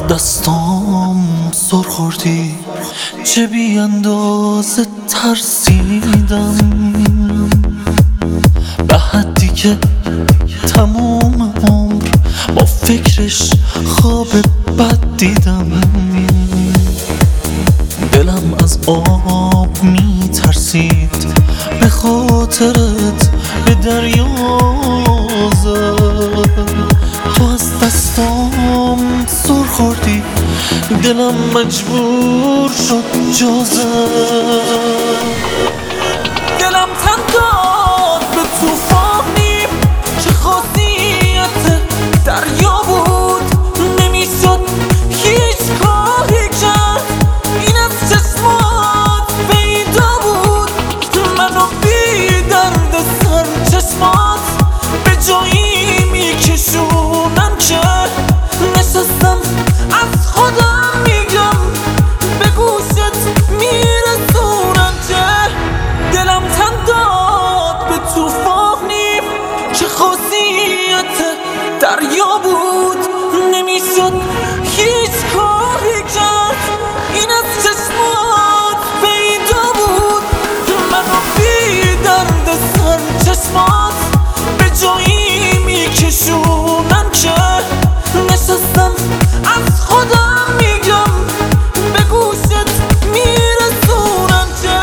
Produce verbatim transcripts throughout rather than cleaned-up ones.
دستام سر خوردی، چه بی اندازه ترسیدم، به حدی که تمام عمر با فکرش خواب بد دیدم. دلم از آب می ترسید، به خاطرت به دریا زد. تو از دستام سر خوردی، دلم مجبور شد جا زد. دلم تن داد به توفانی که خاصیت دریا بود، نمیشد هیچ کاری کرد، این از چشمات پیدا بود. منو بی درد سر چشمات به جایی میکشونن که نشستم از خودم میگم، به گوشت میرسونن که دلم تن داد به توفانی که خاصیت دریا بود، نمیشد هیچ کاری کرد، این از چشمات پیدا بود. منو بی درد سر چشمات به جایی میکشونن که نشستم از خودم میگم، به گوشت میرسونن که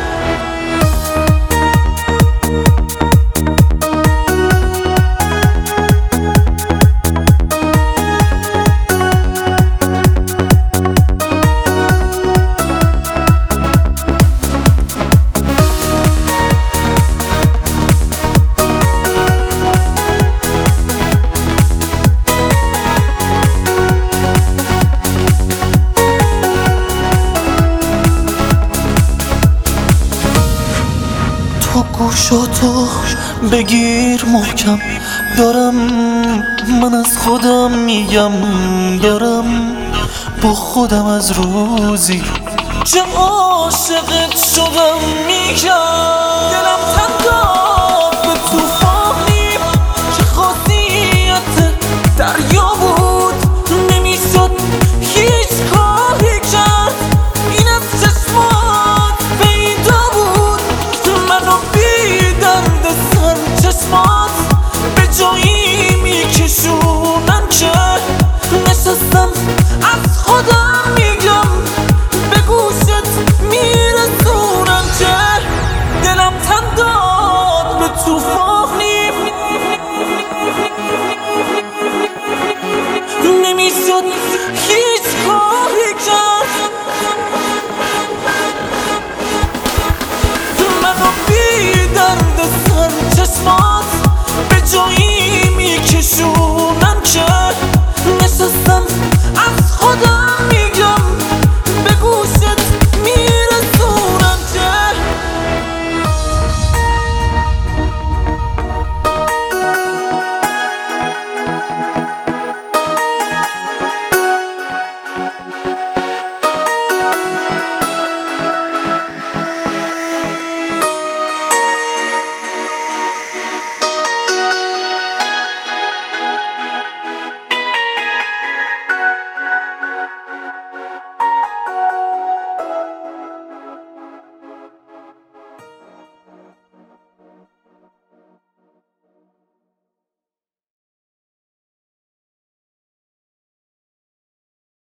تو گوشاتو بگیر محکم، دارم من از خودم میگم، دارم با خودم از روزی که عاشقت شدم میگم. دلم تن داد به توفانی که خاصیت دریا بود، نمیشد هیچ کاری کرد، این از چشمات پیدا بود. منو بی درد سر چشمات به جایی میکشونن که نشستم از خودم میگم، به گوشت میرسونن که دلم تن داد به توفان